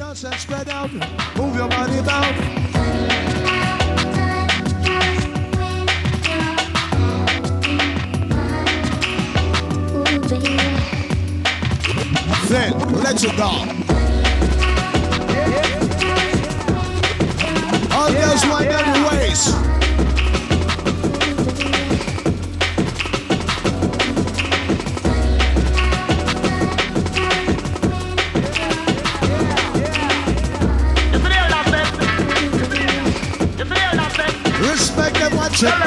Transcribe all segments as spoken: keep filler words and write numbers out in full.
dance and spread out. Move your body about. Then let it go. All girls wind down your waist. Respect them, watch it.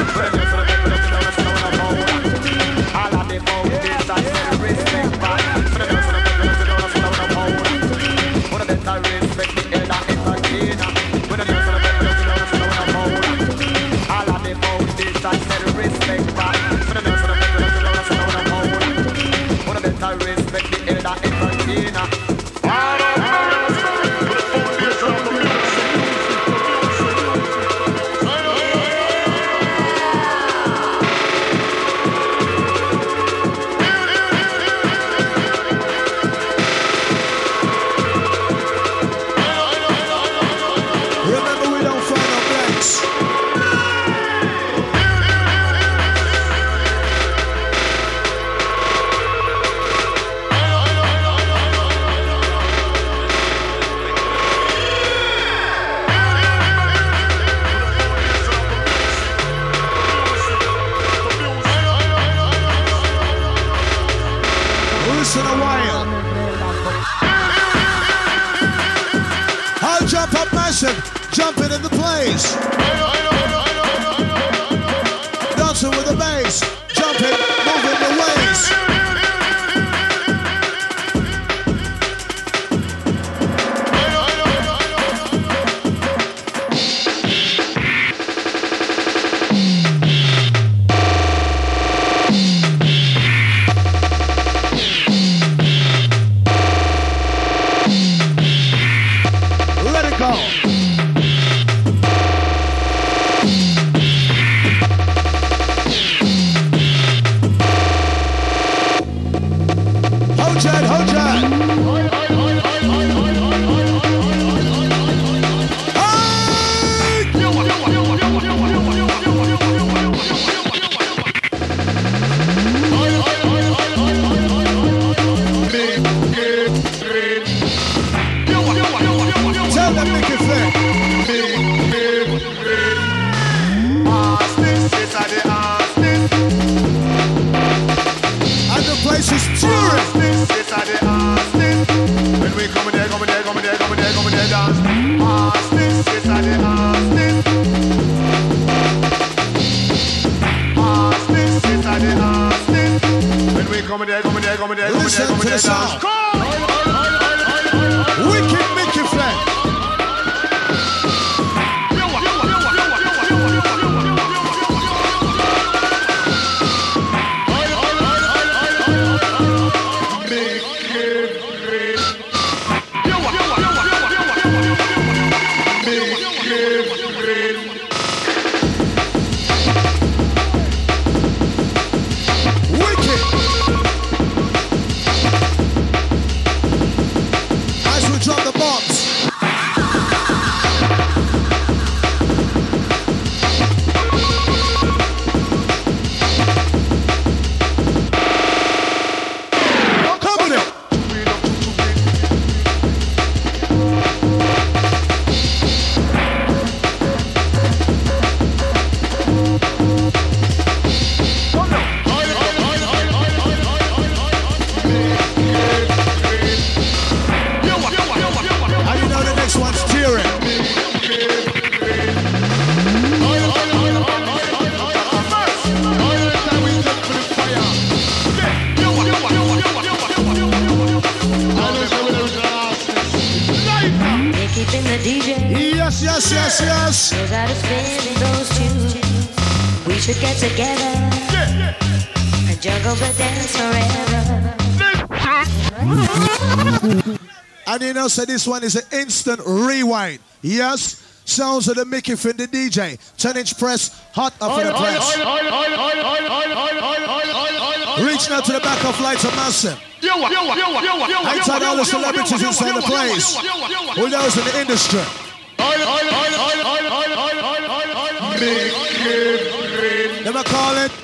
Jumping in the place. Dancing with the bass. Jumping, moving the waist. Let it go. Listen to the sound. Wicked Mickey Fleck. Yes, yes, yes, yes. Knows how to spin those tunes. We should get together and juggle the dance forever. And you know, so this one is an instant rewind. Yes, sounds of the Mickey Finn, the D J. ten inch press, hot up for the press. Reaching out to the back of Lights of Massive. Outside all the celebrities inside the place. Who knows in the industry? Never call it.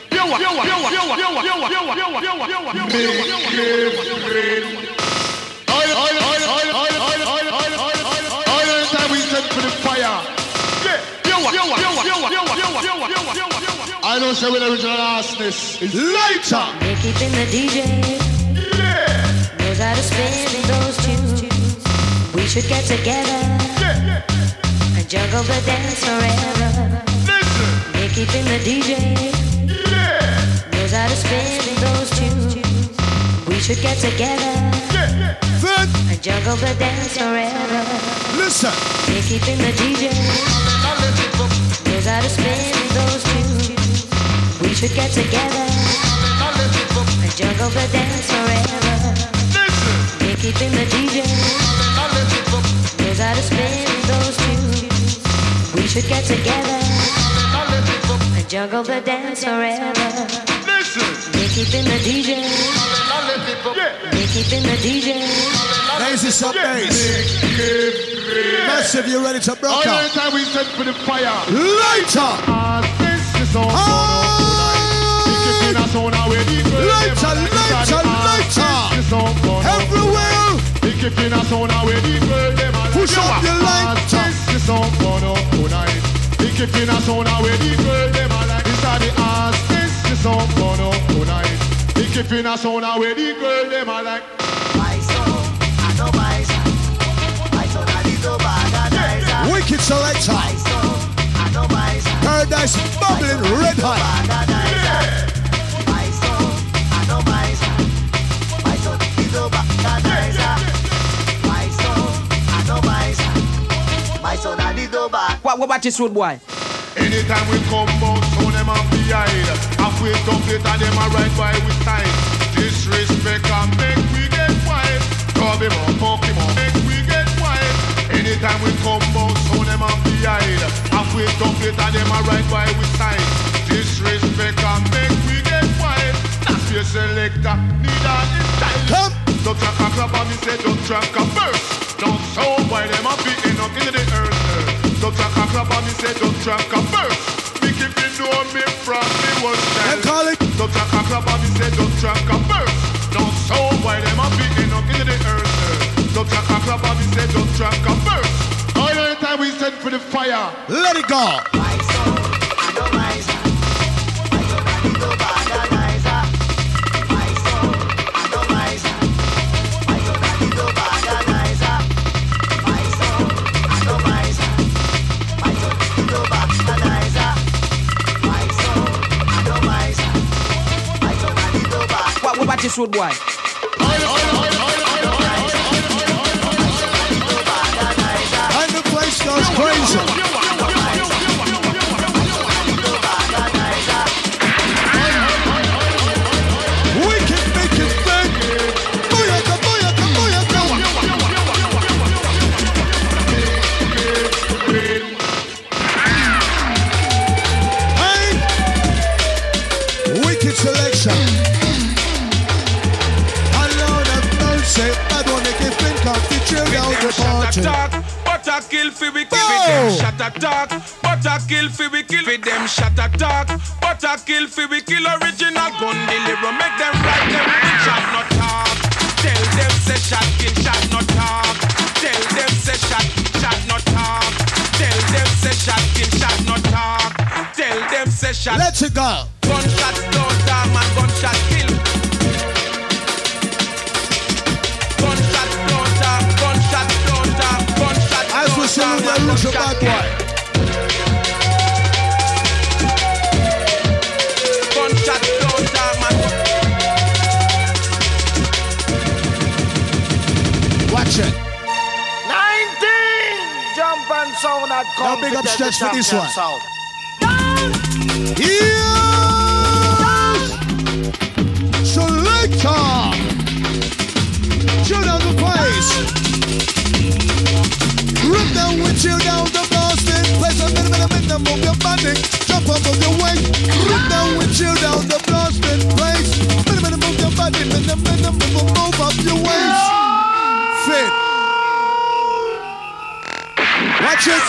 I don't say with original arsonist. It's later. They're keeping the D J. Yeah. Knows how to spin those tunes. We should get together. Yeah, yeah. And juggle the dance forever. Listen. They're keeping the D J. Yeah. Knows how to spin those tunes. We should get together. Yeah, yeah. And juggle the dance forever. Listen. They're keeping the D J. Knows how to spin those tunes. We should get together and juggle the dance forever. We're keeping the D J. Knows how to spin those tunes. We should get together and juggle the dance forever. We're keeping the D J. We're keeping the D J. Lazy sub bass. Massive, you ready to broke All out? the time we sent for the fire. Later. Ah, this is all. Ah. Later, later, later. Everywhere. Push up your lighter. Wicked selector. Paradise bubbling red hot. What, what about this road boy? Anytime we come out, so them on behind. Halfway up it and them a right by we side. Disrespect and make we get wild. Rub him up, poke him up, make we get wild. Anytime we come out, so them on behind. Halfway up it and them a right by we side. Disrespect and make we get wild. That's your selector, need all this style. Come. Don't track a club and me say don't track a verse. Don't sound why them a beating up into the earth. Don't track a club and me say don't track a verse. Me keep me know me from me one style. Call it. Don't track a club and me say don't track a verse. Don't sound why them a beating up into the earth. Don't track a club and me say don't track a verse. All the time we send for the fire. Let it go. My soul, I know my soul. My soul, I need to buy a nicer. My soul, I know my soul. My soul, I need to buy a nicer. My soul, I know my soul. My soul, I need to buy a nicer. My soul, I know my soul. My soul, I need to buy. What, what about this road boy? And the place goes crazy. Wicked, wicked thing. Booyaka, booyaka, booyaka. Hey. Wicked selection. I know that mercy. I don't make it think of the children of the party. But I kill fi we kill with them shot attack. But I kill fi we kill with them shot attack. But I kill fi we kill original gun deliver. Make them right them with shot not talk. Tell them say shot kill shot not talk. Tell them say shot shot not talk. Tell them say shot kill shot not talk. Tell them say shot. Let's go. Gunshot don't talk man gunshot kill. Gunshot don't talk. Gunshot don't talk. Gunshot. As we say with the roots of bad boy. Gunshot don't talk, man. Watch it. nineteen jump and sound that Now come. big up stretch for this one. Sound. Yes! Selector! Chill down the place. Rip down with chill down the blasting. Place a minute, minute, minute, move your body. Jump up, move your weight. Rip down with chill down the blasting place. Minute, Watch it.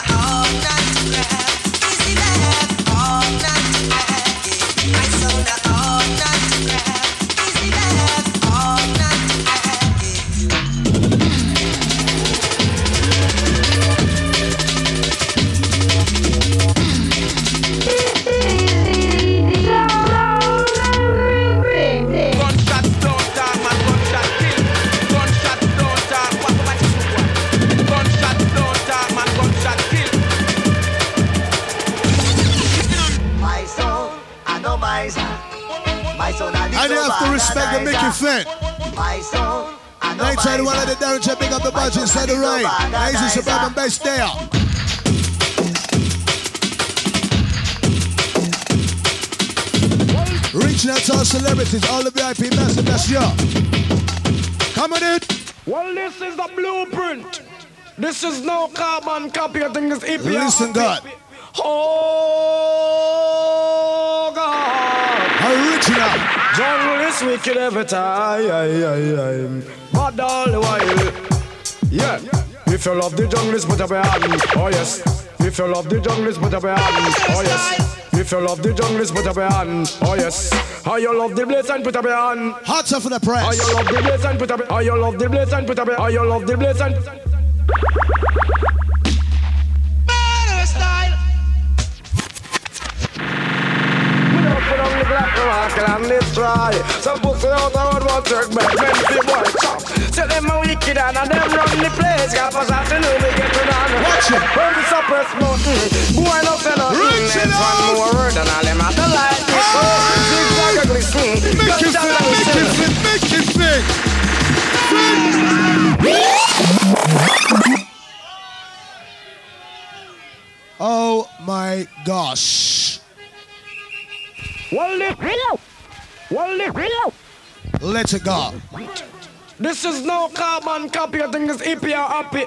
And you have to respect the Mickey Flint. My son, Night side one of the Darren J, big up the budget, inside the right. Easy suburban base there. Reaching out to our celebrities, all the V I P massive, that's you. Come on in. Well, this is the blueprint. This is no carbon copy. I think it's E P R. Listen, God. Oh, God. Original. Jungle is wicked every time. But all the while. Yeah. If you love the jungle, put up your hand. Oh, yes. If you love the jungle, put up your hand. Oh, yes. If you love the jungle, put up your hand. Oh, yes. How you love the blaze and put up your hand. Hot for the press. How you love the blaze and put up your hand. How you love the blaze and put up your hand. How you love the blaze and and destroy. Some books without a road won't work, but men feel boy chop. So them are wicked and them run the place. Got us afternoon we get to down. Watch it. When we suppress mountain, boy no say nothing. It's one more word and all them have to like this. So zigzag ugly swing. Make it fit, make it fit, make it fit. Oh my gosh. Well, well, let it go. This is no carbon copy. I think it's E P R happy.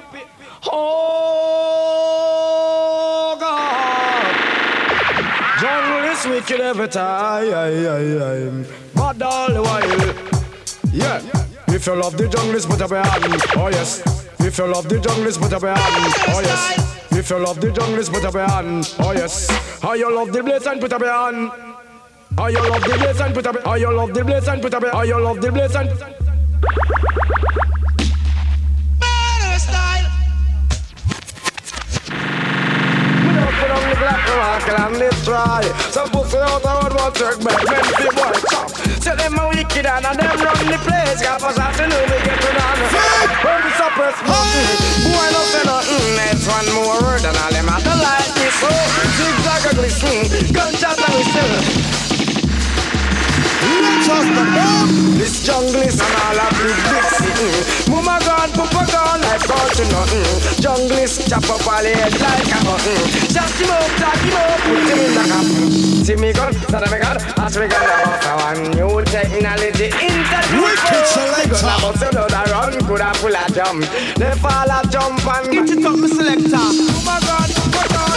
Oh God. Jungle is wicked every time. But all the while. Yeah. If you love the jungle, put up your hand. Oh yes. If you love the jungle, put up your hand. Oh yes. If you love the jungle, put up your hand. Oh yes. How you love the blaze and put up your hand. How you love the blaze and put up. How you love the blaze and put up. How you love the blaze and. Murder style. We don't put on the black rock and destroy. Some books without a road won't work, but men feel boy chop. So them are wicked and them run the place. Got us afternoon we get to down. When we suppress mountain, boy no say nothing. It's one more word and all them have to like this. So zigzag ugly swing, gunshot and whistle. Let's off the bomb. This jungle is an all a big big city. Mama gone, papa gone, like gone to nothing. Jungle is chop up all the head like a button. Shut him up, lock him up, put him in the cup. See me gun, that me gun, as we gun about a one new technology. Interview. Wicked selector. Gonna bust another run, coulda pull a jump. They fall a jump and get it up, me selector. Mama gone, papa gone.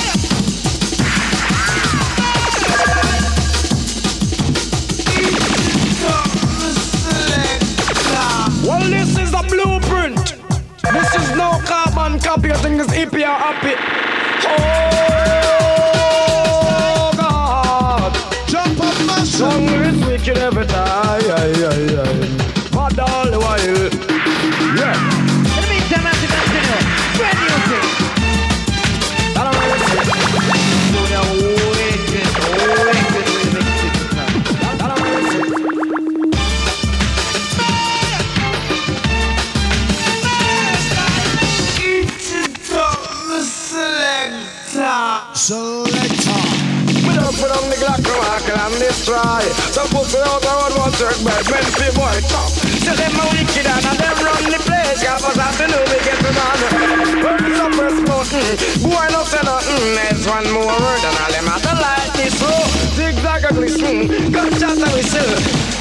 Well, this is the blueprint. This is no carbon copy. I think it's E P R happy. Oh God! Jump up, massive. Song is wicked every time. But all the while, yeah. In the meantime, as you continue, brand new thing. I don't know what's it. So they're wicked, wicked, wicked. I don't know what's it. Selector. We don't put on the Glock rock and destroy. Some books without a road won't work, but men feel boy chop. So them are wicked and them run the place. Got us afternoon we get to down. When we suppress mountain, boy no say nothing. It's one more word and all them have to like this. So zigzag ugly swing, gunshot and whistle.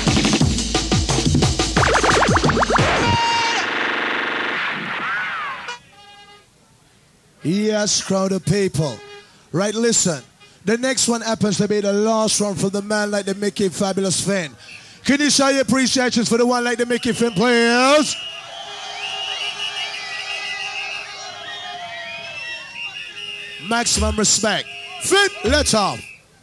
Yes, crowd of people. Right, listen. The next one happens to be the last one from the man like the Mickey Fabulous Finn. Can you show your appreciations for the one like the Mickey Finn players? Maximum respect. Fit, let's off.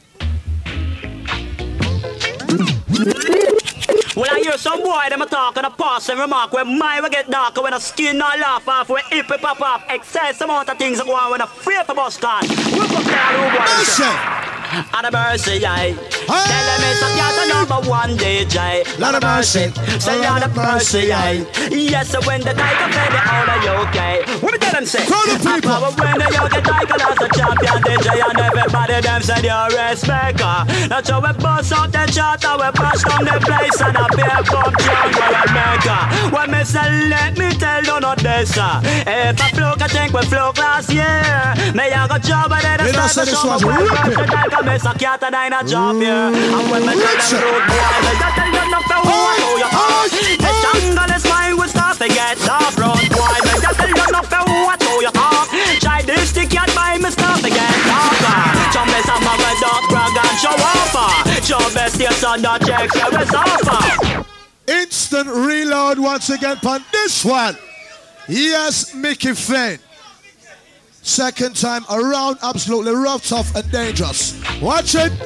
Well, I hear some boy, them a talk and a pass and remark when my will get darker, when the skin not laugh off, when hip it pop off, excess amount of things that go on when a free for bus can. We'll put that and a mercy, aye. Tell them it's a cat a number one D J. Lot of mercy, say lot of mercy, aye. Yes, so when the tiger play the out of U K. What me tell them say? Call the people. I when the young tiger as a champion D J and everybody them say you're respect her. That's how we bust out the chart and we bust down the place and a beer pump jam where we make her. When me say let me tell you not this, uh. If I flow, I think we flow last year. Me I got job and then I start to show my way. Miss a cat and I not job here. And when me tell them road boy, me just tell them not to walk through your heart. The jungle is mine, we start to get off road boy. Me just tell them not to walk through your heart. Try this the cat by me start to get off. Jump is a mother dog brag and show off. Show best your son not check so it's off. Instant reload once again on this one. Yes, Mickey Finn. Second time around, absolutely rough, tough, and dangerous. Watch it.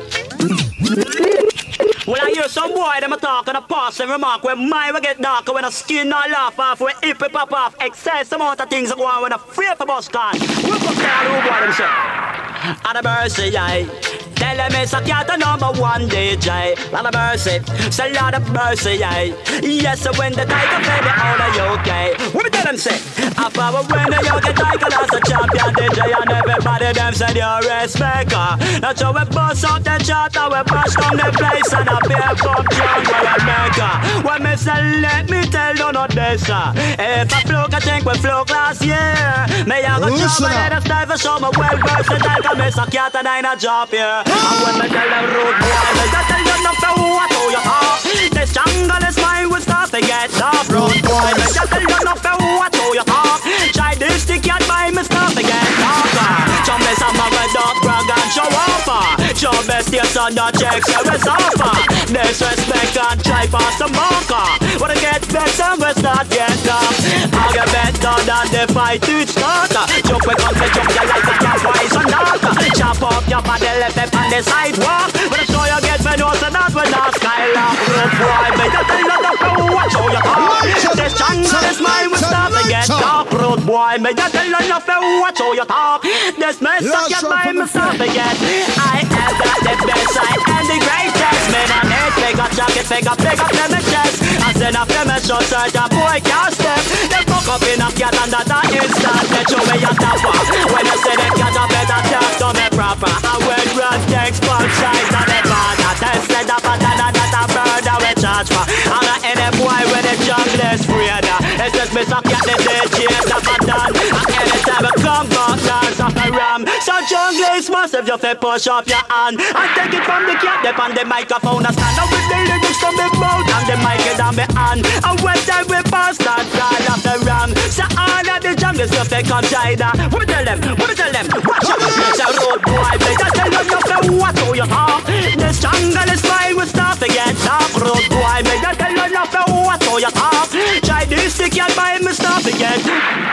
Well, I hear some boy, them a talk and a pass and remark when my will get darker, when the skin not laugh off, when hip it pop off, excess amount of things that go on when a free for bus can. We'll put that who boy them say. And a mercy, aye. Tell them it's a cat a number one D J. Lot of mercy, say lot of mercy, aye. Yes, so when the tiger play the out of U K. What me tell them say? I power when the young tiger as a champion D J and everybody them say you're respect her. That's how we bust out the chart and we bust down the place and a beer pump jam where we make her. When me say let me tell you not this, uh. If I flow, I think we flow last year. Me I got job and then I style for show me well versatile. Cause miss a cat and I not job here. And when me tell them road boy, me just tell them not to walk through your heart. This jungle is mine, we start to get off road boy. Me just tell them not to walk through your heart. Try this the cat by me start to get off. Jump is a mother dog brag and show off. Show best your son not check so it's off. Disrespect and try past the marker. Wanna get better, we start get off. I'll get better than the fight to start. Jump we come to jump you like a cat wise or not. Chop up your body left up on the sidewalk. When I show you get me know so that we not skylark. Road boy, me just tell you not to watch how you talk. This jungle is mine, we start to get dark. Road boy, me just tell you not to watch how you talk. This mess up your mind, me start to get. I have got the best side and the greatest. Man on it, pick up jacket, pick up, pick up them chest. I send a film and show search a boy can't step. They fuck up in a cat and that a instant. Let you way your top off. When I say that cat a better talk to me proper. I will run takes both sides of the border. Tested up a dana that a bird I will charge for. I'm not any boy with a jungle is freeder. It's just me suck at the D J that I done. And anytime I come back, dance off the ram. So jungle is massive, you fi push up your hand. And take it from the cat, dip on the microphone. I stand up with the lyrics from the mouth and the mic is on my hand. And when time we pass that side of the ram. So all of the jungle stuff they come China. What me tell them? What me tell them? Watch out, it's a road boy. They just tell them you fi what do you talk. This jungle is mine, we start to get dark. Road boy, they just tell them you fi what do you talk. Try this stick and buy me start to get.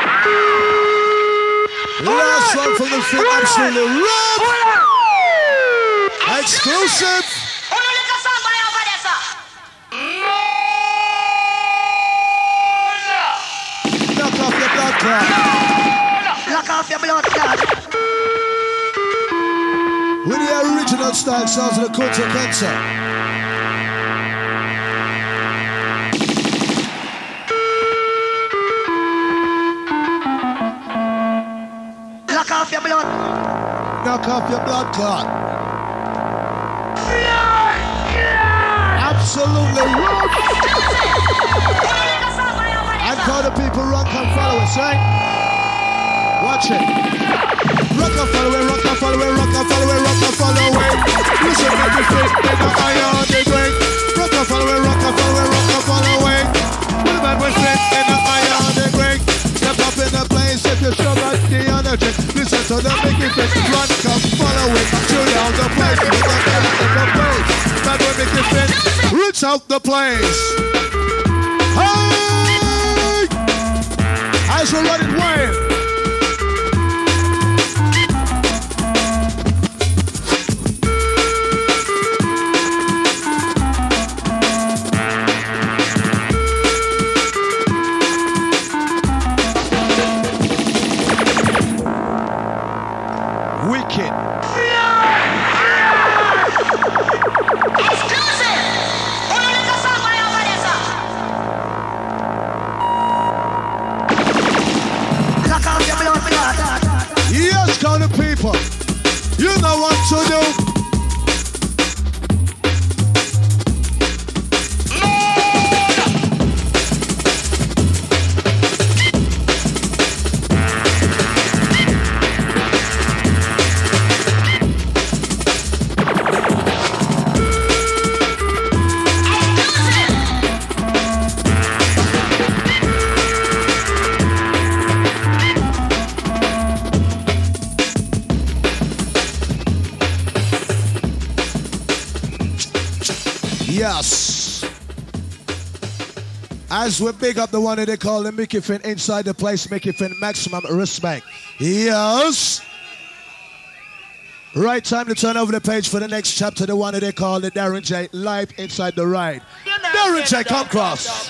Last one from the film, absolutely rough. Exclusive. Knock off your blood clot. Lock off your blood clot. With the original style sounds of the Kunta Kinte. Lock off your blood. Knock off your blood clot. Absolutely rough. And call the people run, come follow us, right? Watch it. Rock and follow it, rock and follow it, rock and follow it, rock and follow it. Listen to the fit in the eye of the drink. Rock and follow it, rock and follow it, rock and follow it. With the man with fit in the eye of the drink. Step up in the place if you show us the energy. Listen to the making fit, run, come follow it. Chill down the place, with the man in the place. Man with making fit, reach out the place. Hey! As we're running wild. the people. You know what to do. Yes. As we big up the one that they call the Mickey Finn inside the place, Mickey Finn maximum respect. Yes. Right time to turn over the page for the next chapter, the one that they call the Darren J live inside the ride. Darren J, come cross. We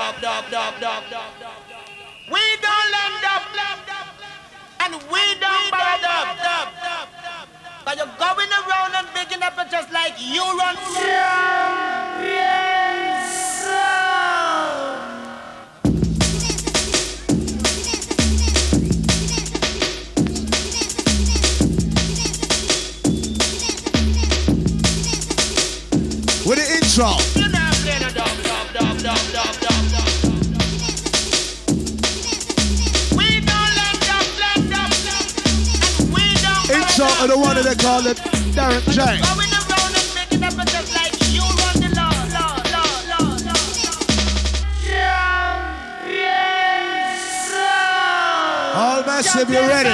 don't lend up, and we don't borrow up. But you're going around and picking up it just like you run. With the intro. Intro of the one that they call it Darren J. Going around and making up it just like you run the law, law, law, law, law. All massive, you ready?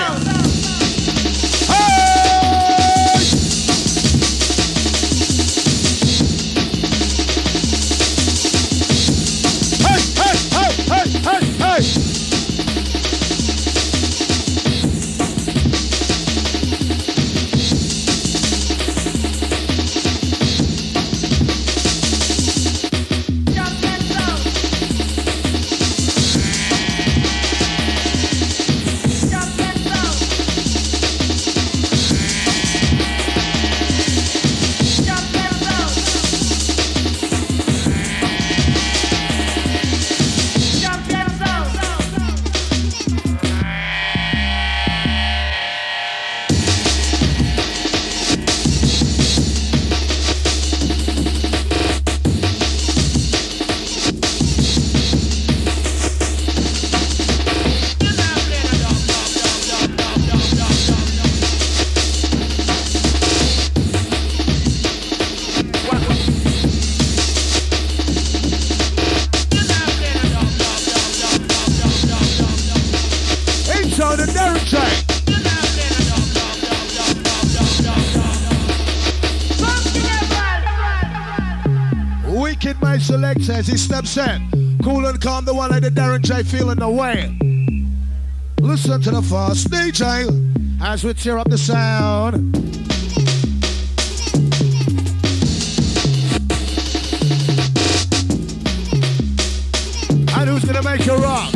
Selectors, he steps in, cool and calm, the one like the Darren J feeling the way. Listen to the fast D J as we tear up the sound. And who's gonna make you rock?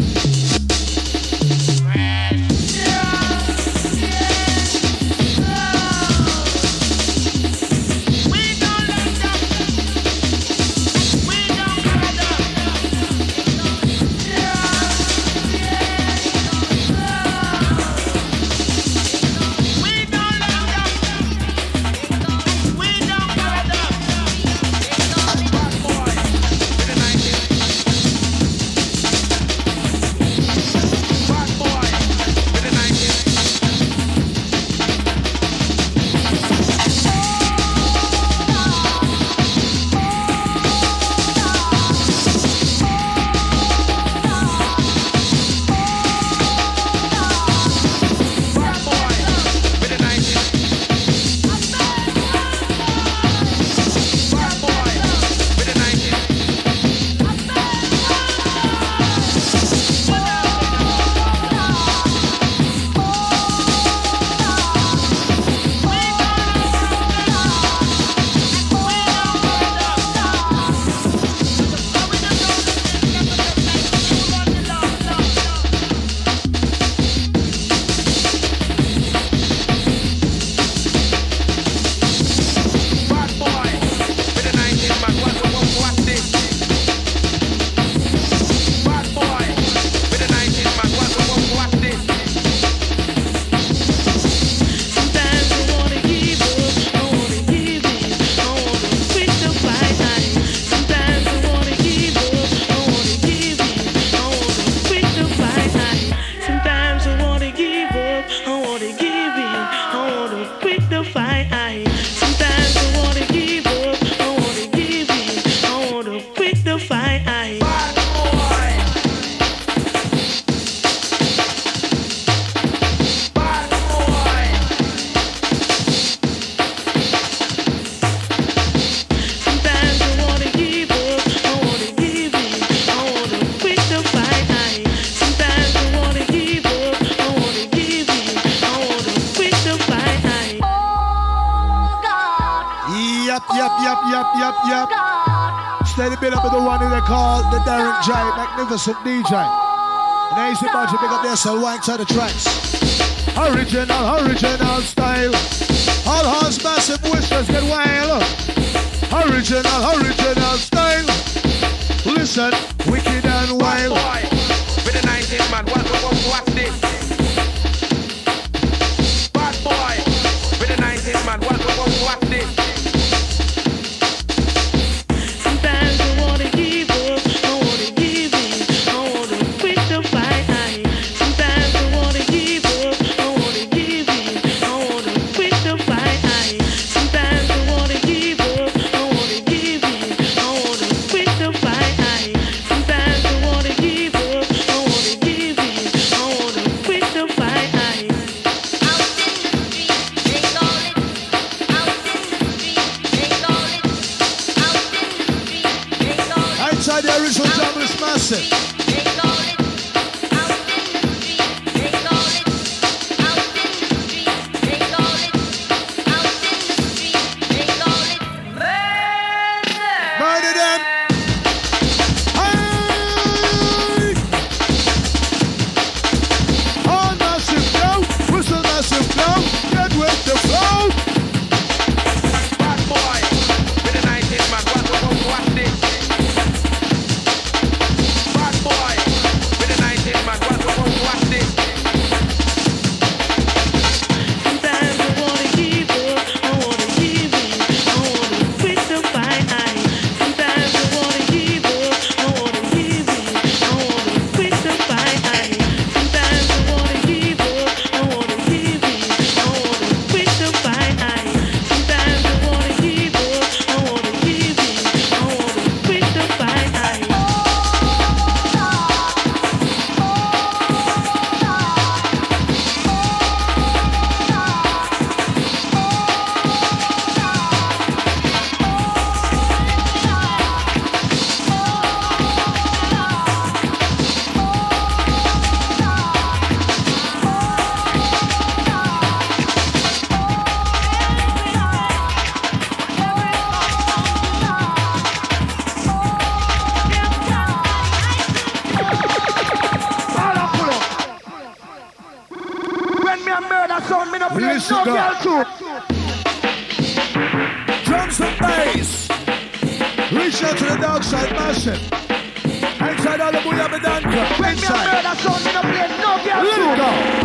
yep, yep, yep, yep, yep. Steady bit up with the one who they call the Darren J, magnificent D J. And easy bunch to pick up their soul wank to the tracks. Original, original style. All horns, massive whistles get wild. Original, original style. Listen, wicked and wild. Boy, with the nineties man, what, what, what, what's this? Bad boy, with the nineties man, what, what, what, what's this? Sometimes I wanna give up, I wanna give in, I wanna quit the fight. Sometimes I wanna give up, I wanna give in, I wanna quit the fight. Sometimes I wanna give up, I wanna give in, I wanna quit the fight. Sometimes I wanna give up, I wanna give in, I wanna quit the fight. Outside the original Jamless Massive. Murder them. Hey! On massive flow, whistle massive flow, get with the flow. Bad boy, with the nineties man, what, what, what, what's this? Bad boy, with the nineties man, what, what, what, what's this? Sometimes I wanna give up, I wanna give in, I wanna quit the fight. Sometimes I wanna give up, I wanna give in, I wanna quit the fight. Sometimes I wanna give up, I wanna give in, I wanna quit the fight. Sometimes I wanna give up, I wanna give in, I wanna quit the fight. When me a murder sound, me no play Listen no up. girl too. Drums and bass. Reach out to the dark side, massive. Inside all the booyah, me done. When me a Inside. murder sound, me no play no girl Let too. it go.